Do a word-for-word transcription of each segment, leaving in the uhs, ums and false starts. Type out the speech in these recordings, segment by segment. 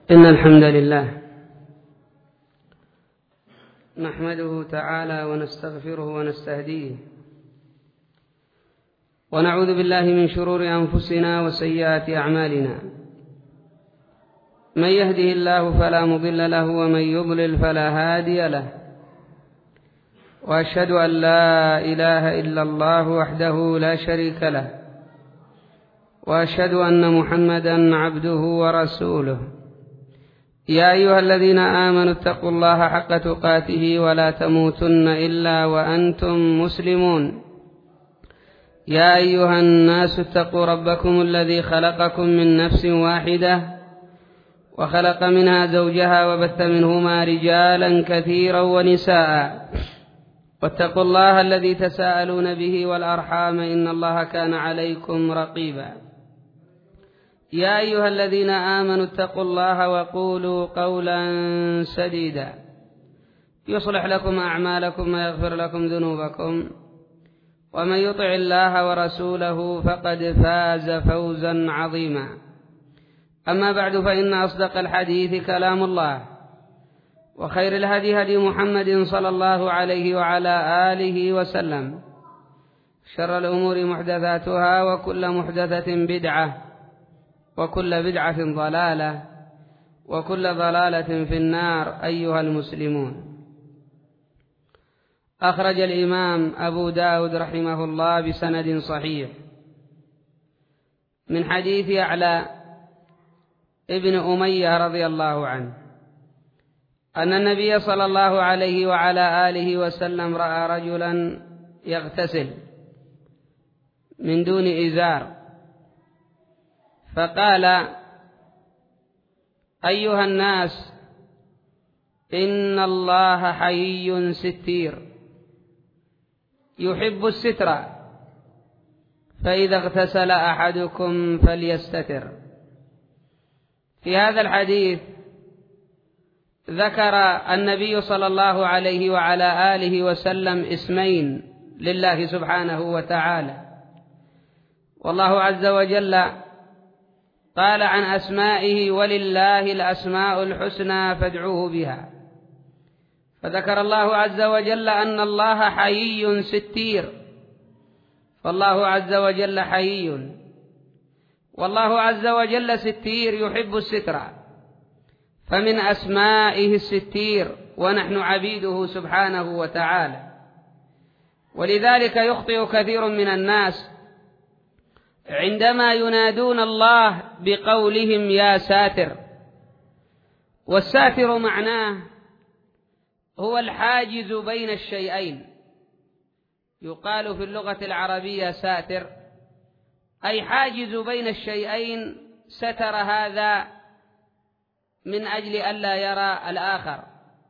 إن الحمد لله نحمده تعالى ونستغفره ونستهديه ونعوذ بالله من شرور أنفسنا وسيئات أعمالنا. من يهده الله فلا مضل له ومن يضلل فلا هادي له، وأشهد أن لا إله إلا الله وحده لا شريك له، وأشهد أن محمدا عبده ورسوله. يا أيها الذين آمنوا اتقوا الله حق تقاته ولا تموتن إلا وأنتم مسلمون. يا أيها الناس اتقوا ربكم الذي خلقكم من نفس واحدة وخلق منها زوجها وبث منهما رجالا كثيرا ونساء، واتقوا الله الذي تساءلون به والأرحام إن الله كان عليكم رقيبا. يا أيها الذين آمنوا اتقوا الله وقولوا قولا سديدا يصلح لكم أعمالكم ويغفر لكم ذنوبكم، ومن يطع الله ورسوله فقد فاز فوزا عظيما. أما بعد، فإن أصدق الحديث كلام الله، وخير الهدي هدي محمد صلى الله عليه وعلى آله وسلم. شر الأمور محدثاتها، وكل محدثة بدعة، وكل بدعة ضلالة، وكل ضلالة في النار. أيها المسلمون، أخرج الإمام أبو داود رحمه الله بسند صحيح من حديث يعلى ابن أمية رضي الله عنه أن النبي صلى الله عليه وعلى آله وسلم رأى رجلا يغتسل من دون إزار، فقال: أيها الناس، إن الله حيي ستير يحب الستر، فإذا اغتسل أحدكم فليستتر. في هذا الحديث ذكر النبي صلى الله عليه وعلى آله وسلم اسمين لله سبحانه وتعالى، والله عز وجل قال عن أسمائه: ولله الأسماء الحسنى فادعوه بها. فذكر الله عز وجل أن الله حيي ستير، فالله عز وجل حيي، والله عز وجل ستير يحب الستر، فمن أسمائه الستير، ونحن عبيده سبحانه وتعالى. ولذلك يخطئ كثير من الناس عندما ينادون الله بقولهم يا ساتر. والساتر معناه هو الحاجز بين الشيئين. يقال في اللغة العربية ساتر، أي حاجز بين الشيئين، ستر هذا من أجل ألا يرى الآخر.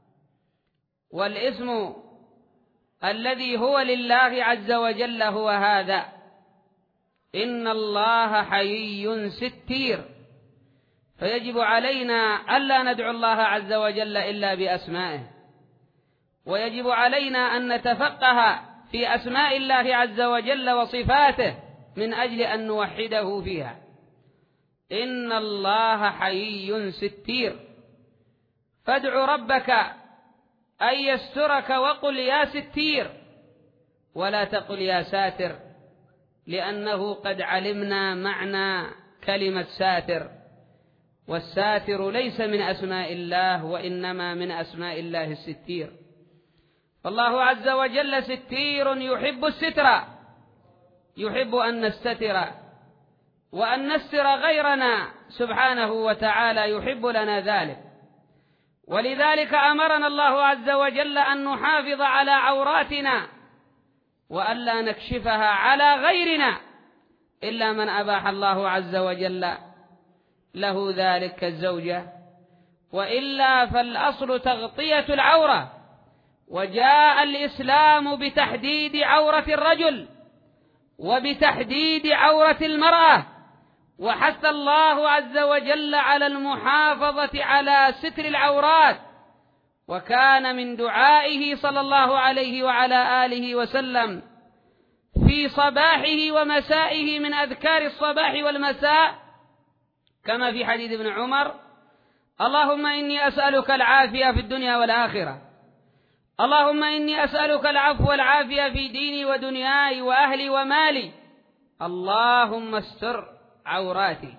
والاسم الذي هو لله عز وجل هو هذا: إن الله حيي ستير. فيجب علينا ألا ندعو الله عز وجل إلا بأسمائه، ويجب علينا أن نتفقه في أسماء الله عز وجل وصفاته من أجل أن نوحده فيها. إن الله حيي ستير، فادع ربك أن يسترك وقل يا ستير، ولا تقل يا ساتر، لأنه قد علمنا معنى كلمة ساتر، والساتر ليس من أسماء الله، وإنما من أسماء الله الستير. فالله عز وجل ستير يحب الستر، يحب أن نستتر وأن نستر غيرنا سبحانه وتعالى، يحب لنا ذلك. ولذلك أمرنا الله عز وجل أن نحافظ على عوراتنا وألا نكشفها على غيرنا إلا من أباح الله عز وجل له ذلك كالزوجة، وإلا فالأصل تغطية العورة. وجاء الإسلام بتحديد عورة الرجل وبتحديد عورة المرأة، وحث الله عز وجل على المحافظة على ستر العورات. وكان من دعائه صلى الله عليه وعلى آله وسلم في صباحه ومسائه من أذكار الصباح والمساء كما في حديث ابن عمر: اللهم إني أسألك العافية في الدنيا والآخرة. اللهم إني أسألك العفو والعافية في ديني ودنياي وأهلي ومالي. اللهم استر عوراتي.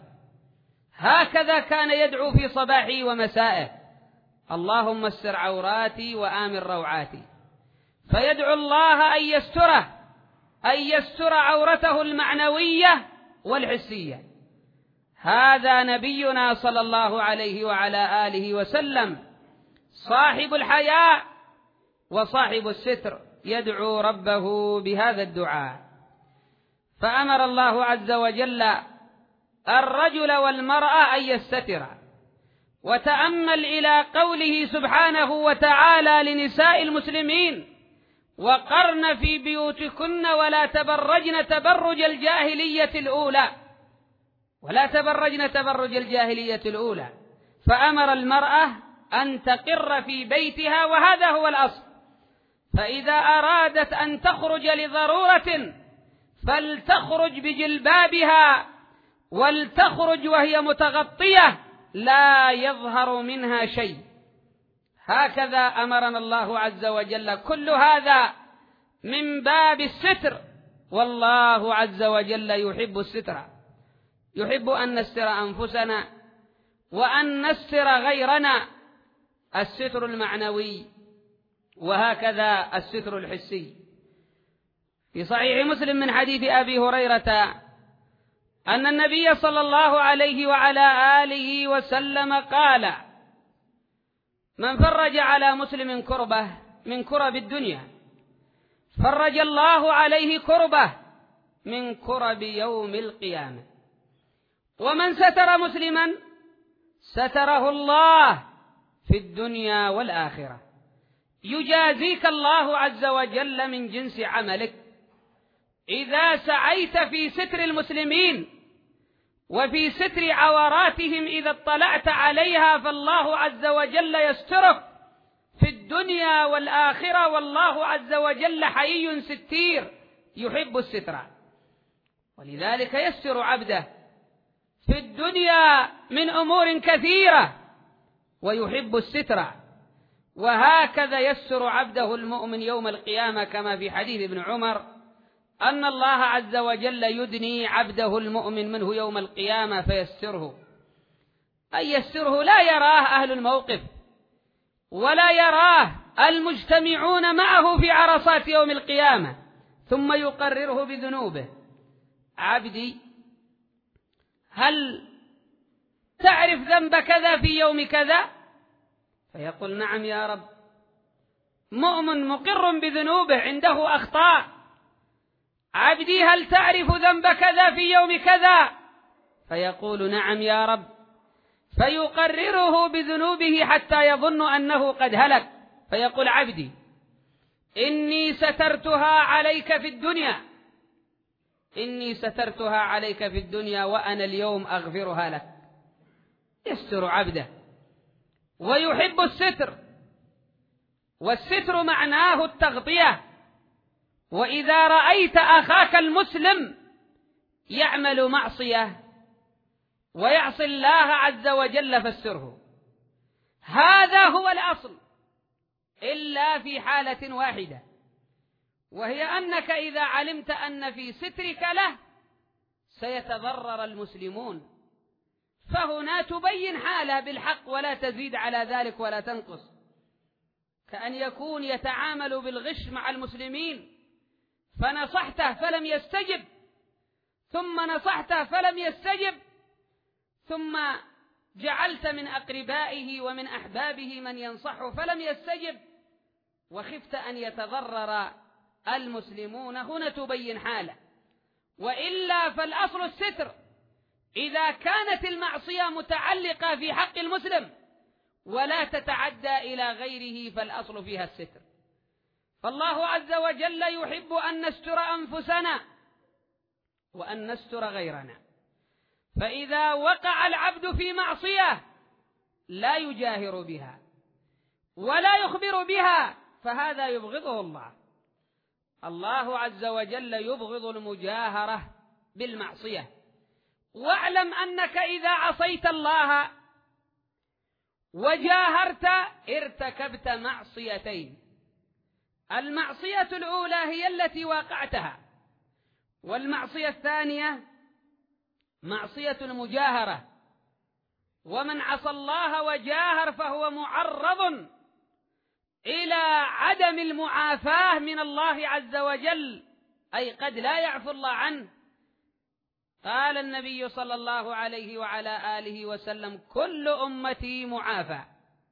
هكذا كان يدعو في صباحه ومسائه: اللهم استر عوراتي وآمن روعاتي. فيدعو الله أن يستره، أن يستر عورته المعنوية والحسية. هذا نبينا صلى الله عليه وعلى آله وسلم صاحب الحياء وصاحب الستر، يدعو ربه بهذا الدعاء. فأمر الله عز وجل الرجل والمرأة أن يستترا. وتأمل إلى قوله سبحانه وتعالى لنساء المسلمين: وقرن في بيوتكن ولا تبرجن تبرج الجاهلية الأولى، ولا تبرجن تبرج الجاهلية الأولى. فأمر المرأة أن تقر في بيتها، وهذا هو الأصل. فإذا أرادت أن تخرج لضرورة فلتخرج بجلبابها، ولتخرج وهي متغطية لا يظهر منها شيء. هكذا أمرنا الله عز وجل. كل هذا من باب الستر، والله عز وجل يحب الستر، يحب أن نستر أنفسنا وأن نستر غيرنا، الستر المعنوي وهكذا الستر الحسي. في صحيح مسلم من حديث أبي هريرة أن النبي صلى الله عليه وعلى آله وسلم قال: من فرج على مسلم كربة من كرب الدنيا فرج الله عليه كربة من كرب يوم القيامة. ومن ستر مسلما ستره الله في الدنيا والآخرة. يجازيك الله عز وجل من جنس عملك. إذا سعيت في ستر المسلمين وفي ستر عوراتهم إذا اطلعت عليها، فالله عز وجل يسترك في الدنيا والآخرة، والله عز وجل حيي ستير يحب الستر. ولذلك يستر عبده في الدنيا من أمور كثيرة ويحب الستر. وهكذا يستر عبده المؤمن يوم القيامة، كما في حديث ابن عمر أن الله عز وجل يدني عبده المؤمن منه يوم القيامة فيستره. أي يستره لا يراه أهل الموقف ولا يراه المجتمعون معه في عرصات يوم القيامة، ثم يقرره بذنوبه: عبدي هل تعرف ذنب كذا في يوم كذا؟ فيقول: نعم يا رب. مؤمن مقر بذنوبه، عنده أخطاء. عبدي هل تعرف ذنب كذا في يوم كذا؟ فيقول: نعم يا رب. فيقرره بذنوبه حتى يظن أنه قد هلك، فيقول: عبدي إني سترتها عليك في الدنيا، إني سترتها عليك في الدنيا وأنا اليوم أغفرها لك. يستر عبده ويحب الستر، والستر معناه التغطية. وإذا رأيت أخاك المسلم يعمل معصية ويعصي الله عز وجل فاستره. هذا هو الأصل، إلا في حالة واحدة، وهي أنك إذا علمت أن في سترك له سيتضرر المسلمون، فهنا تبين حاله بالحق ولا تزيد على ذلك ولا تنقص. كأن يكون يتعامل بالغش مع المسلمين، فنصحته فلم يستجب، ثم نصحته فلم يستجب، ثم جعلت من أقربائه ومن أحبابه من ينصحه فلم يستجب، وخفت أن يتضرر المسلمون. هنا تبين حاله. وإلا فالأصل الستر. إذا كانت المعصية متعلقة في حق المسلم ولا تتعدى إلى غيره فالأصل فيها الستر. فالله عز وجل يحب أن نستر أنفسنا وأن نستر غيرنا. فإذا وقع العبد في معصية لا يجاهر بها ولا يخبر بها فهذا يبغضه الله. الله عز وجل يبغض المجاهرة بالمعصية. واعلم أنك إذا عصيت الله وجاهرت ارتكبت معصيتين. المعصية الأولى هي التي واقعتها، والمعصية الثانية معصية المجاهرة. ومن عصى الله وجاهر فهو معرض إلى عدم المعافاة من الله عز وجل، أي قد لا يعفو الله عنه. قال النبي صلى الله عليه وعلى آله وسلم: كل أمتي معافى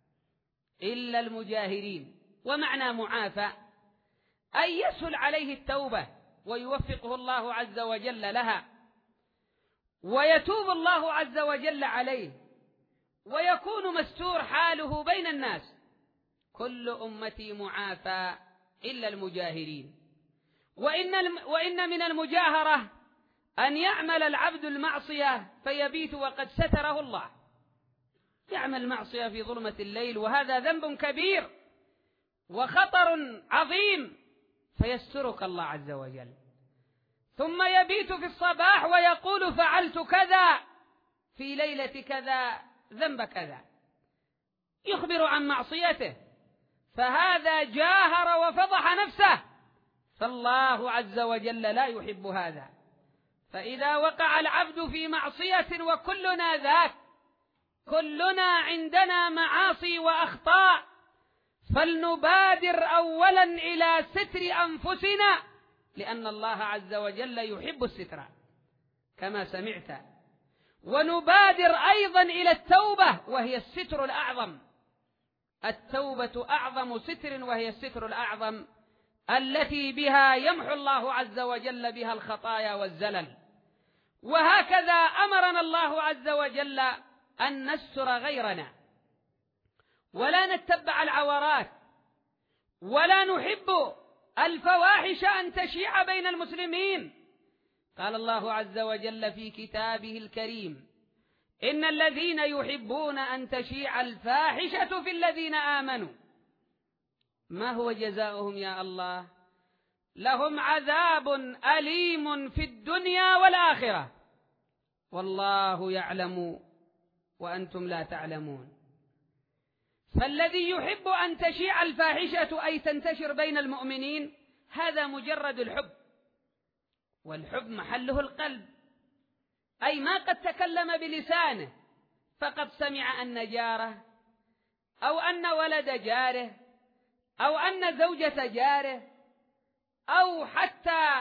إلا المجاهرين. ومعنى معافى أي يسهل عليه التوبة ويوفقه الله عز وجل لها، ويتوب الله عز وجل عليه، ويكون مستور حاله بين الناس. كل أمتي معافى إلا المجاهرين. وإن, وإن من المجاهرة أن يعمل العبد المعصية فيبيت وقد ستره الله، يعمل معصية في ظلمة الليل، وهذا ذنب كبير وخطر عظيم، فيسترك الله عز وجل. ثم يبيت في الصباح ويقول: فعلت كذا في ليلة كذا، ذنب كذا، يخبر عن معصيته، فهذا جاهر وفضح نفسه، فالله عز وجل لا يحب هذا. فإذا وقع العبد في معصية، وكلنا ذاك، كلنا عندنا معاصي وأخطاء، فلنبادر أولا إلى ستر أنفسنا، لأن الله عز وجل يحب الستر كما سمعت. ونبادر أيضا إلى التوبة، وهي الستر الأعظم. التوبة أعظم ستر، وهي الستر الأعظم التي بها يمحو الله عز وجل بها الخطايا والزلل. وهكذا أمرنا الله عز وجل أن نستر غيرنا، ولا نتبع العورات، ولا نحب الفواحش أن تشيع بين المسلمين. قال الله عز وجل في كتابه الكريم: إن الذين يحبون أن تشيع الفاحشة في الذين آمنوا. ما هو جزاؤهم يا الله؟ لهم عذاب أليم في الدنيا والآخرة، والله يعلم وأنتم لا تعلمون. فالذي يحب أن تشيع الفاحشة أي تنتشر بين المؤمنين، هذا مجرد الحب، والحب محله القلب، أي ما قد تكلم بلسانه، فقد سمع أن جاره، أو أن ولد جاره، أو أن زوجة جاره، أو حتى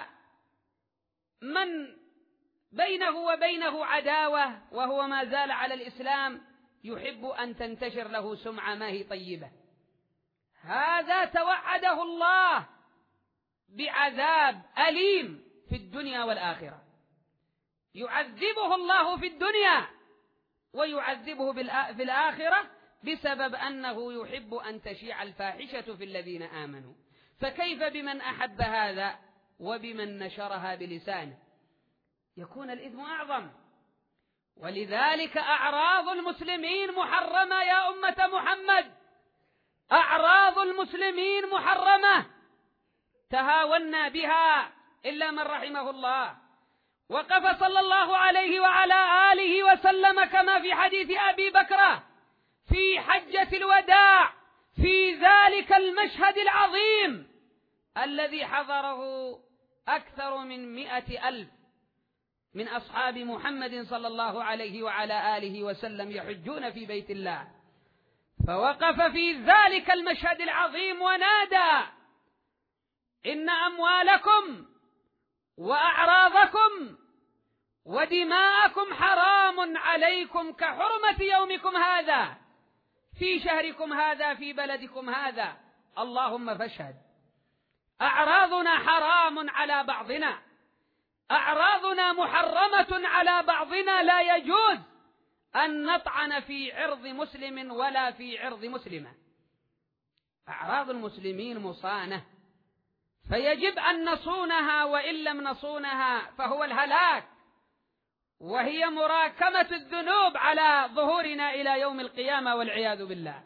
من بينه وبينه عداوة وهو ما زال على الإسلام، يحب أن تنتشر له سمعة ما هي طيبة. هذا توعده الله بعذاب أليم في الدنيا والآخرة، يعذبه الله في الدنيا ويعذبه في الآخرة بسبب أنه يحب أن تشيع الفاحشة في الذين آمنوا. فكيف بمن أحب هذا وبمن نشرها بلسانه؟ يكون الإثم أعظم. ولذلك أعراض المسلمين محرمة يا أمة محمد، أعراض المسلمين محرمة، تهاونا بها إلا من رحمه الله. وقف صلى الله عليه وعلى آله وسلم كما في حديث أبي بكر في حجة الوداع في ذلك المشهد العظيم الذي حضره أكثر من مئة ألف من أصحاب محمد صلى الله عليه وعلى آله وسلم يحجون في بيت الله. فوقف في ذلك المشهد العظيم ونادى: إن أموالكم وأعراضكم ودماءكم حرام عليكم كحرمة يومكم هذا في شهركم هذا في بلدكم هذا، اللهم فاشهد. أعراضنا حرام على بعضنا، أعراضنا محرمة على بعضنا، لا يجوز أن نطعن في عرض مسلم ولا في عرض مسلمة. أعراض المسلمين مصانة، فيجب أن نصونها، وإن لم نصونها فهو الهلاك، وهي مراكمة الذنوب على ظهورنا إلى يوم القيامة والعياذ بالله.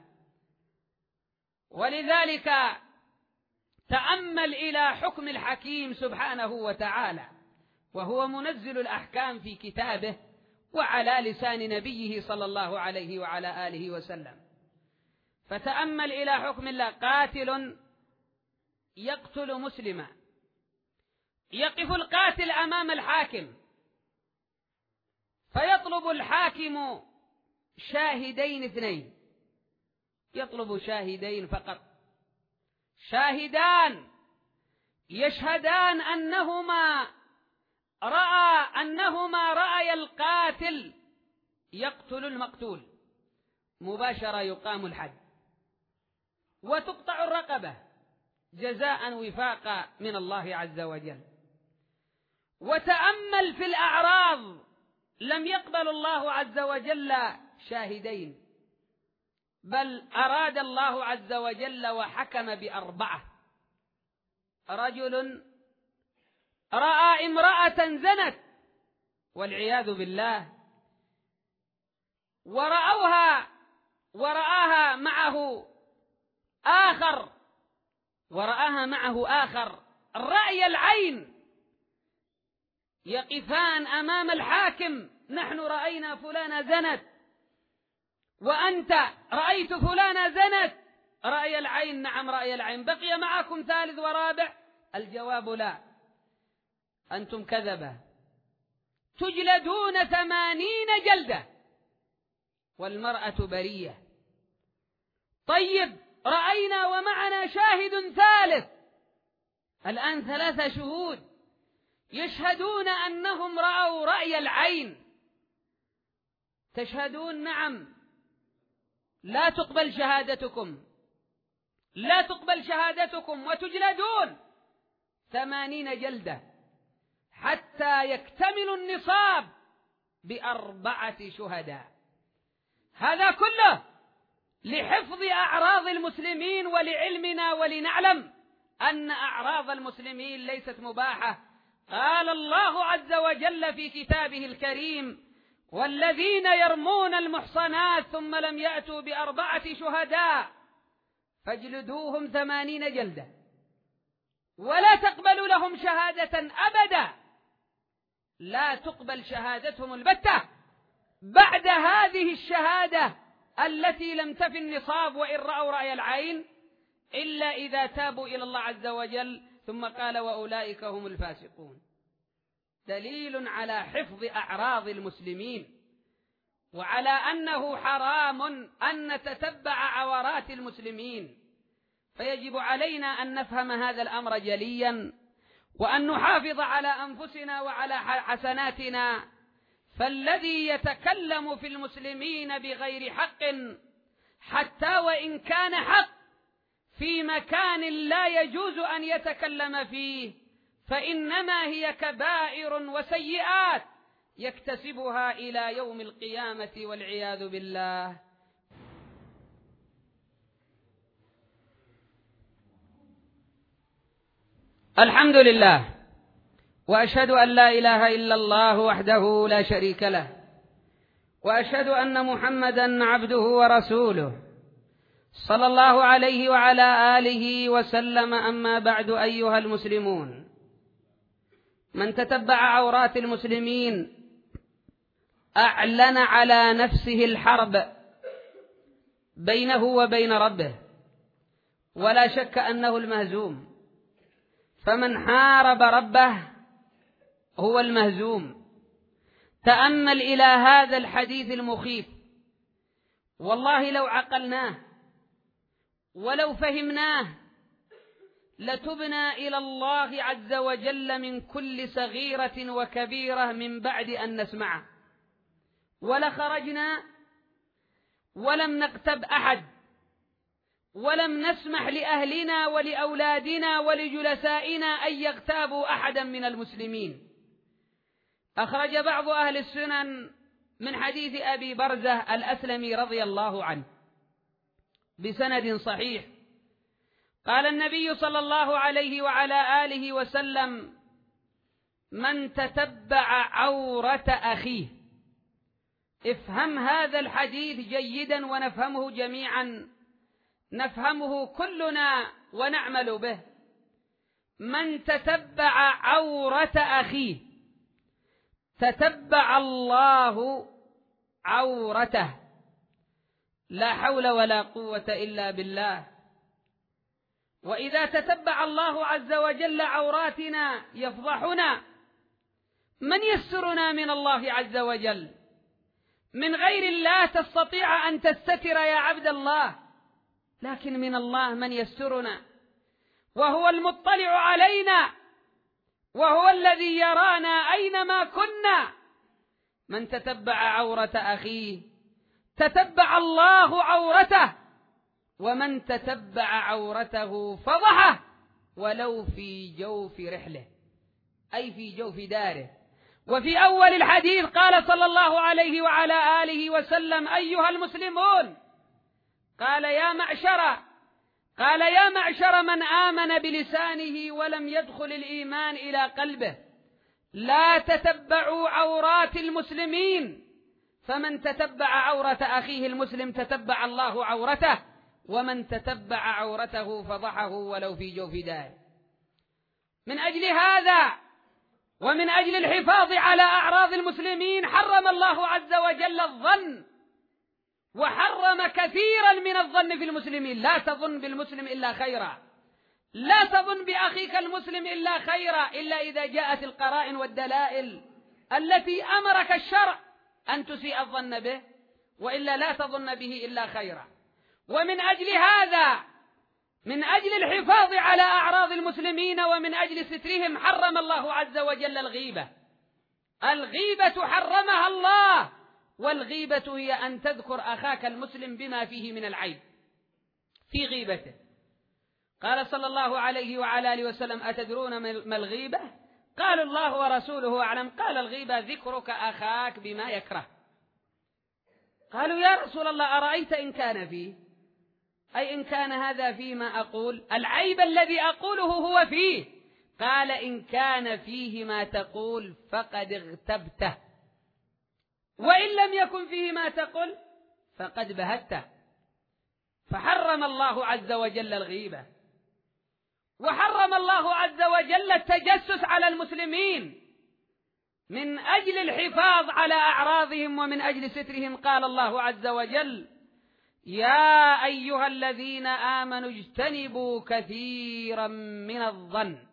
ولذلك تأمل إلى حكم الحكيم سبحانه وتعالى، وهو منزل الأحكام في كتابه وعلى لسان نبيه صلى الله عليه وعلى آله وسلم. فتأمل إلى حكم الله: قاتل يقتل مسلما، يقف القاتل أمام الحاكم فيطلب الحاكم شاهدين اثنين، يطلب شاهدين فقط، شاهدان يشهدان أنهما رأى أنهما رأي القاتل يقتل المقتول، مباشرة يقام الحد وتقطع الرقبة جزاء وفاقا من الله عز وجل. وتأمل في الأعراض، لم يقبل الله عز وجل شاهدين، بل أراد الله عز وجل وحكم بأربعة: رجل رأى امرأة زنت والعياذ بالله، ورأوها ورآها معه آخر ورآها معه آخر رأي العين، يقفان أمام الحاكم: نحن رأينا فلانة زنت، وأنت رأيت فلانة زنت، رأي العين. نعم رأي العين. بقي معكم ثالث ورابع؟ الجواب لا، أنتم كذبة، تجلدون ثمانين جلدة والمرأة برية. طيب رأينا ومعنا شاهد ثالث، الآن ثلاثة شهود يشهدون أنهم رأوا رأي العين، تشهدون؟ نعم. لا تقبل شهادتكم، لا تقبل شهادتكم، وتجلدون ثمانين جلدة حتى يكتمل النصاب بأربعة شهداء. هذا كله لحفظ أعراض المسلمين، ولعلمنا ولنعلم أن أعراض المسلمين ليست مباحة. قال الله عز وجل في كتابه الكريم: والذين يرمون المحصنات ثم لم يأتوا بأربعة شهداء فاجلدوهم ثمانين جلدة ولا تقبلوا لهم شهادة أبدا. لا تقبل شهادتهم البتة بعد هذه الشهادة التي لم تفي النصاب وإن رأوا رأي العين، إلا إذا تابوا إلى الله عز وجل. ثم قال: وأولئك هم الفاسقون. دليل على حفظ أعراض المسلمين، وعلى أنه حرام أن نتتبع عورات المسلمين. فيجب علينا أن نفهم هذا الأمر جليا، وأن نحافظ على أنفسنا وعلى حسناتنا. فالذي يتكلم في المسلمين بغير حق، حتى وإن كان حق في مكان لا يجوز أن يتكلم فيه، فإنما هي كبائر وسيئات يكتسبها إلى يوم القيامة والعياذ بالله. الحمد لله، وأشهد أن لا إله إلا الله وحده لا شريك له، وأشهد أن محمدا عبده ورسوله صلى الله عليه وعلى آله وسلم. أما بعد، أيها المسلمون، من تتبع عورات المسلمين أعلن على نفسه الحرب بينه وبين ربه، ولا شك أنه المهزوم. فمن حارب ربه هو المهزوم. تأمل إلى هذا الحديث المخيف، والله لو عقلناه ولو فهمناه لتبنا إلى الله عز وجل من كل صغيرة وكبيرة من بعد أن نسمعه، ولخرجنا ولم نغتب أحد، ولم نسمح لأهلنا ولأولادنا ولجلسائنا أن يغتابوا أحدا من المسلمين. أخرج بعض أهل السنن من حديث أبي برزة الأسلمي رضي الله عنه بسند صحيح، قال النبي صلى الله عليه وعلى آله وسلم: من تتبع عورة أخيه. افهم هذا الحديث جيدا ونفهمه جميعا، نفهمه كلنا ونعمل به. من تتبع عورة أخيه تتبع الله عورته. لا حول ولا قوة إلا بالله. وإذا تتبع الله عز وجل عوراتنا يفضحنا. من يسترنا من الله عز وجل؟ من غير الله تستطيع أن تستتر يا عبد الله، لكن من الله من يسترنا، وهو المطلع علينا، وهو الذي يرانا أينما كنا. من تتبع عورة أخيه تتبع الله عورته، ومن تتبع عورته فضحه ولو في جوف رحله، أي في جوف داره. وفي أول الحديث قال صلى الله عليه وعلى آله وسلم: أيها المسلمون، قال يا معشر قال يا معشر من آمن بلسانه ولم يدخل الإيمان إلى قلبه، لا تتبعوا عورات المسلمين، فمن تتبع عورة أخيه المسلم تتبع الله عورته، ومن تتبع عورته فضحه ولو في جوف داره. من أجل هذا ومن أجل الحفاظ على أعراض المسلمين حرم الله عز وجل الظن، وحرم كثيرا من الظن في المسلمين. لا تظن بالمسلم إلا خيرا، لا تظن بأخيك المسلم إلا خيرا، إلا إذا جاءت القرائن والدلائل التي أمرك الشرع أن تسيء الظن به، وإلا لا تظن به إلا خيرا. ومن أجل هذا، من أجل الحفاظ على أعراض المسلمين ومن أجل سترهم، حرم الله عز وجل الغيبة. الغيبة حرمها الله، والغيبة هي أن تذكر أخاك المسلم بما فيه من العيب في غيبته. قال صلى الله عليه وعلى آله وسلم: أتدرون ما الغيبة؟ قالوا: الله ورسوله أعلم. قال: الغيبة ذكرك أخاك بما يكره. قالوا: يا رسول الله، أرأيت إن كان فيه، أي إن كان هذا فيما أقول، العيب الذي أقوله هو فيه. قال: إن كان فيه ما تقول فقد اغتبته، وإن لم يكن فيه ما تقول فقد بهته. فحرم الله عز وجل الغيبة، وحرم الله عز وجل التجسس على المسلمين من أجل الحفاظ على أعراضهم ومن أجل سترهم. قال الله عز وجل: يا أيها الذين آمنوا اجتنبوا كثيرا من الظن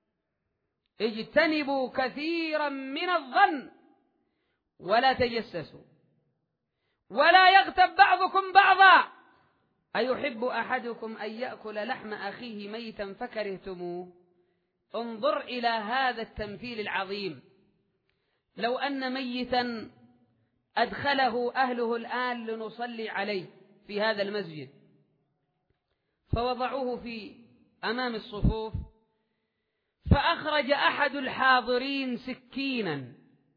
اجتنبوا كثيرا من الظن ولا تجسسوا ولا يغتب بعضكم بعضا أيحب أحدكم أن يأكل لحم أخيه ميتا فكرهتموه. انظر إلى هذا التمثيل العظيم. لو أن ميتا أدخله أهله الآن لنصلي عليه في هذا المسجد، فوضعوه في أمام الصفوف، فأخرج أحد الحاضرين سكينا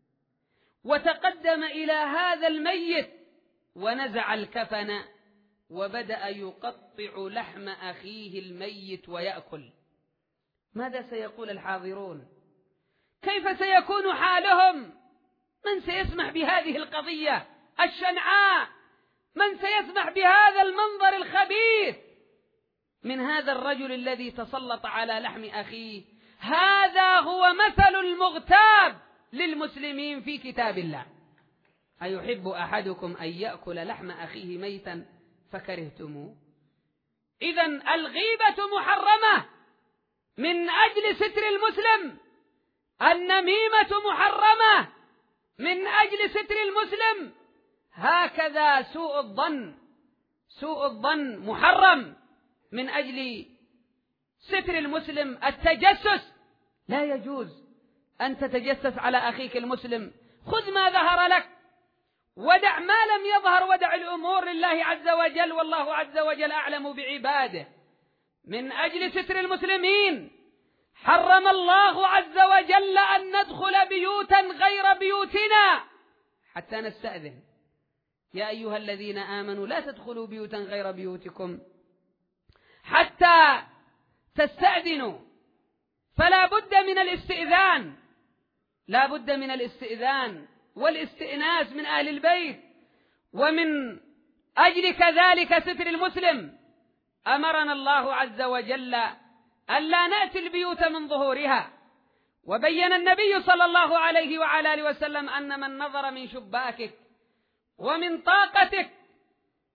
وتقدم إلى هذا الميت ونزع الكفن وبدأ يقطع لحم أخيه الميت ويأكل. ماذا سيقول الحاضرون؟ كيف سيكون حالهم؟ من سيسمح بهذه القضية الشنعاء؟ من سيسمح بهذا المنظر الخبيث من هذا الرجل الذي تسلط على لحم أخيه؟ هذا هو مثل المغتاب للمسلمين في كتاب الله. أيحب أحدكم أن يأكل لحم أخيه ميتا فكرهتموه؟ إذن الغيبة محرمة من أجل ستر المسلم، النميمة محرمة من أجل ستر المسلم، هكذا سوء الظن سوء الظن محرم من أجل ستر المسلم. التجسس لا يجوز أن تتجسس على أخيك المسلم. خذ ما ظهر لك ودع ما لم يظهر، ودع الأمور لله عز وجل، والله عز وجل أعلم بعباده. من أجل ستر المسلمين حرم الله عز وجل أن ندخل بيوتا غير بيوتنا حتى نستأذن. يا أيها الذين آمنوا لا تدخلوا بيوتا غير بيوتكم حتى تستأذنوا. فلا بد من الاستئذان، لا بد من الاستئذان والاستئناس من أهل البيت. ومن أجل كذلك ستر المسلم أمرنا الله عز وجل ألا نأتي البيوت من ظهورها. وبين النبي صلى الله عليه وعلى آله وسلم أن من نظر من شباكك ومن طاقتك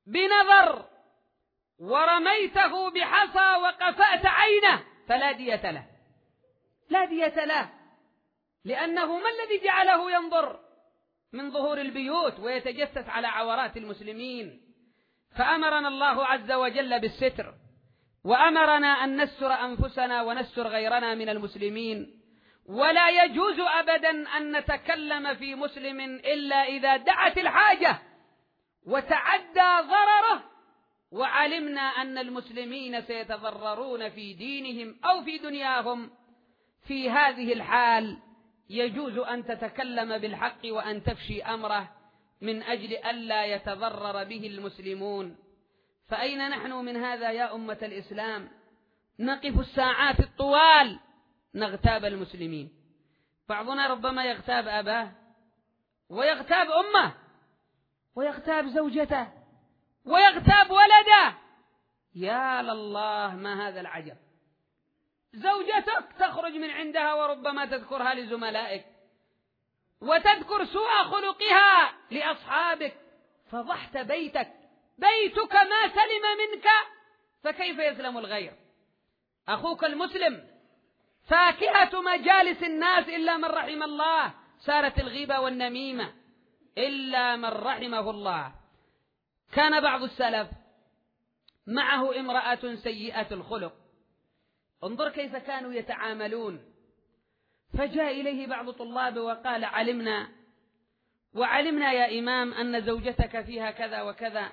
بنظر ورميته بحصى وقفأت عينه فلا دية له، لا دية له، لأنه ما الذي جعله ينظر من ظهور البيوت ويتجسس على عورات المسلمين؟ فأمرنا الله عز وجل بالستر، وأمرنا أن نستر أنفسنا ونستر غيرنا من المسلمين، ولا يجوز أبدا أن نتكلم في مسلم إلا إذا دعت الحاجة وتعدى ضرره وعلمنا أن المسلمين سيتضررون في دينهم أو في دنياهم. في هذه الحال يجوز أن تتكلم بالحق وأن تفشي أمره من أجل ألا يتضرر به المسلمون. فأين نحن من هذا يا أمة الإسلام؟ نقف الساعات الطوال نغتاب المسلمين، بعضنا ربما يغتاب أباه ويغتاب أمه ويغتاب زوجته ويغتاب ولده. يا لله ما هذا العجب! زوجتك تخرج من عندها وربما تذكرها لزملائك وتذكر سوء خلقها لأصحابك، فضحت بيتك، بيتك ما سلم منك فكيف يسلم الغير؟ أخوك المسلم فاكهة مجالس الناس إلا من رحم الله، سارت الغيبة والنميمة إلا من رحمه الله. كان بعض السلف معه امرأة سيئة الخلق، انظر كيف كانوا يتعاملون. فجاء إليه بعض طلابه وقال: علمنا وعلمنا يا إمام أن زوجتك فيها كذا وكذا،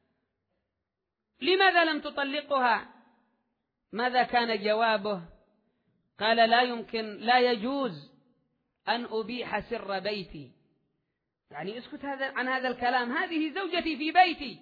لماذا لم تطلقها؟ ماذا كان جوابه؟ قال: لا يمكن، لا يجوز أن أبيح سر بيتي. يعني اسكت هذا عن هذا الكلام، هذه زوجتي في بيتي.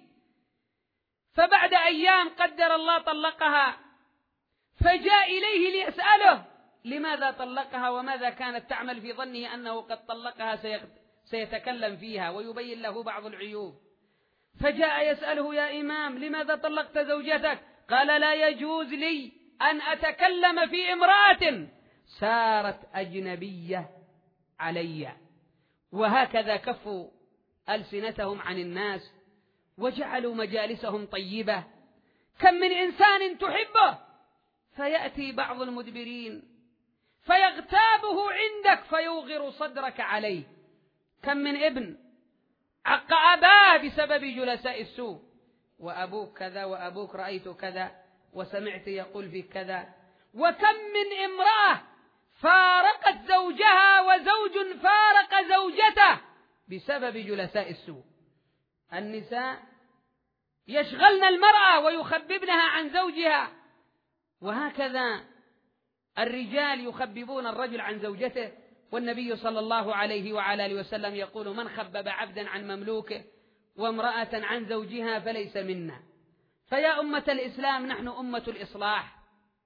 فبعد أيام قدر الله طلقها، فجاء إليه ليسأله لماذا طلقها وماذا كانت تعمل، في ظنه أنه قد طلقها سيتكلم فيها ويبين له بعض العيوب. فجاء يسأله: يا إمام لماذا طلقت زوجتك؟ قال: لا يجوز لي أن أتكلم في امرأة سارت أجنبية علي. وهكذا كفوا ألسنتهم عن الناس وجعلوا مجالسهم طيبة. كم من إنسان تحبه فيأتي بعض المدبرين فيغتابه عندك فيوغر صدرك عليه. كم من ابن عق أباه بسبب جلساء السوء، وأبوك كذا وأبوك رأيت كذا وسمعت يقول في كذا. وكم من امرأة فارقت زوجها وزوج فارق زوجته بسبب جلساء السوء. النساء يشغلن المرأة ويخببنها عن زوجها، وهكذا الرجال يخببون الرجل عن زوجته. والنبي صلى الله عليه وعلى آله وسلم يقول: من خبب عبدا عن مملوكه وامرأة عن زوجها فليس منا. فيا أمة الإسلام، نحن أمة الإصلاح،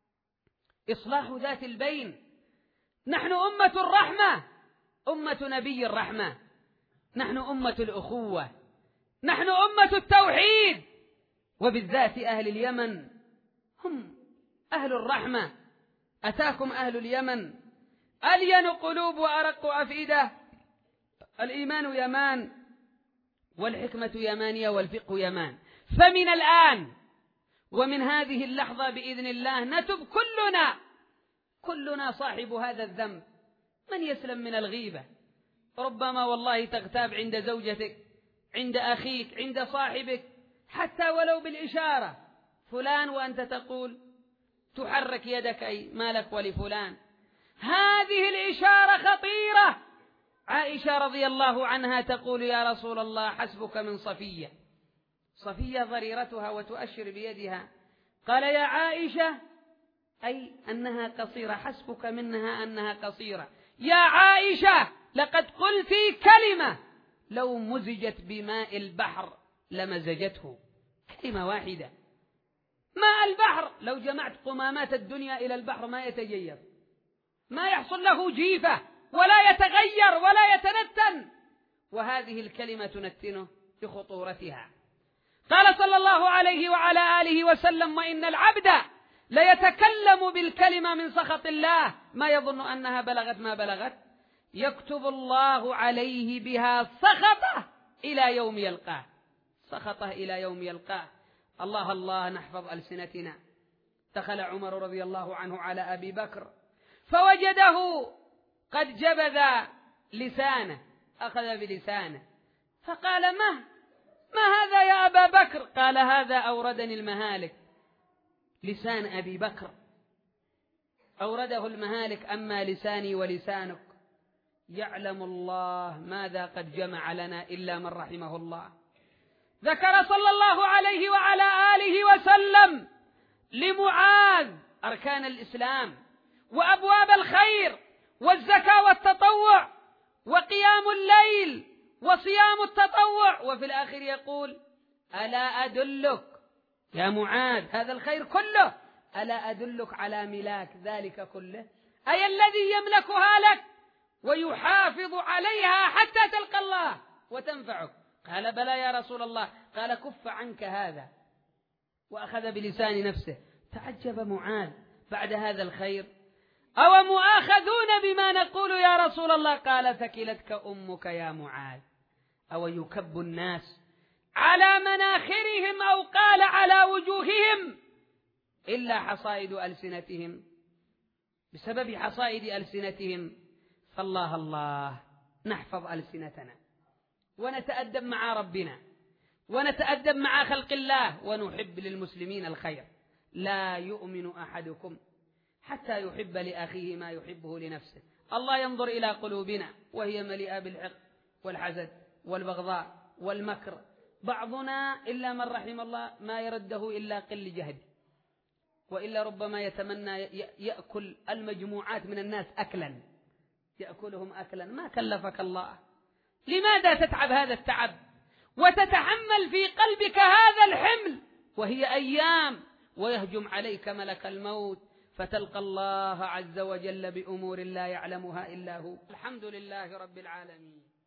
إصلاح ذات البين. نحن أمة الرحمة، أمة نبي الرحمة، نحن أمة الأخوة، نحن أمة التوحيد، وبالذات أهل اليمن هم أهل الرحمة. أتاكم أهل اليمن ألين قلوب وأرق أفئدة. الإيمان يمان والحكمة يمانية والفقه يمان. فمن الآن ومن هذه اللحظة بإذن الله نتب كلنا، كلنا صاحب هذا الذنب. من يسلم من الغيبة؟ ربما والله تغتاب عند زوجتك، عند أخيك، عند صاحبك، حتى ولو بالإشارة، فلان، وأنت تقول تحرك يدك أي مالك ولفلان. هذه الإشارة خطيرة. عائشة رضي الله عنها تقول: يا رسول الله حسبك من صفية. صفية ضريرتها وتؤشر بيدها. قال: يا عائشة، أي أنها قصيرة، حسبك منها أنها قصيرة. يا عائشة لقد قلت كلمة لو مزجت بماء البحر لمزجته. كلمة واحدة. ماء البحر لو جمعت قمامات الدنيا إلى البحر ما يتجيب، ما يحصل له جيفة ولا يتغير ولا يتنتن. وهذه الكلمة تنتنه بخطورتها. قال صلى الله عليه وعلى آله وسلم: وإن العبد ليتكلم بالكلمة من سخط الله ما يظن أنها بلغت ما بلغت، يكتب الله عليه بها سخطه إلى يوم يلقاه. سخطه إلى يوم يلقاه. الله الله نحفظ ألسنتنا. دخل عمر رضي الله عنه على أبي بكر فوجده قد جبذ لسانه، أخذ بلسانه فقال: ما ما هذا يا أبا بكر؟ قال: هذا أوردني المهالك. لسان أبي بكر أورده المهالك، أما لساني ولسانك يعلم الله ماذا قد جمع لنا إلا من رحمه الله. ذكر صلى الله عليه وعلى آله وسلم لمعاذ أركان الإسلام وأبواب الخير والزكاة والتطوع وقيام الليل وصيام التطوع، وفي الآخر يقول: ألا أدلك يا معاذ هذا الخير كله، ألا أدلك على ملاك ذلك كله، أي الذي يملكها لك ويحافظ عليها حتى تلقى الله وتنفعك؟ قال: بلى يا رسول الله. قال: كف عنك هذا، وأخذ بلسان نفسه. تعجب معاذ بعد هذا الخير: أو مؤاخذون بما نقول يا رسول الله؟ قال: ثكلتك أمك يا معاذ. أو يكب الناس على مناخرهم أو قال على وجوههم إلا حصائد ألسنتهم، بسبب حصائد ألسنتهم. فالله الله نحفظ ألسنتنا ونتأدب مع ربنا ونتأدب مع خلق الله ونحب للمسلمين الخير. لا يؤمن أحدكم حتى يحب لأخيه ما يحبه لنفسه. الله ينظر إلى قلوبنا وهي مليئة بالحقد والحسد والبغضاء والمكر. بعضنا إلا من رحم الله ما يرده إلا قل جهد، وإلا ربما يتمنى يأكل المجموعات من الناس أكلا، يأكلهم أكلا. ما كلفك الله، لماذا تتعب هذا التعب وتتحمل في قلبك هذا الحمل وهي أيام ويهجم عليك ملك الموت فتلقى الله عز وجل بأمور لا يعلمها إلا هو. الحمد لله رب العالمين.